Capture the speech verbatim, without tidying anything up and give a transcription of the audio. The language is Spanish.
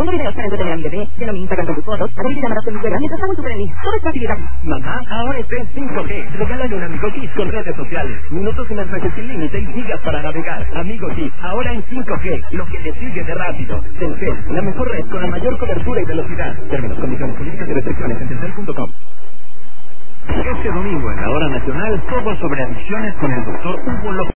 Tengo videos para entretener a mi bebé, lleno mi Instagram con tus fotos, hago videollamadas con mi suegra mientras hago el super en mí. Todo es facilidad. Mamá, ahora está en cinco G. Regálale un Amigo Kids con redes sociales. Minutos y mensajes sin límite y gigas para navegar. Amigo Kids, ahora en cinco G. Lo que le sigue de rápido. Telcel, la mejor red con la mayor cobertura y velocidad. Términos, condiciones, políticas y restricciones en telcel punto com. Este domingo en la Hora Nacional, todo sobre adicciones con el doctor Hugo López.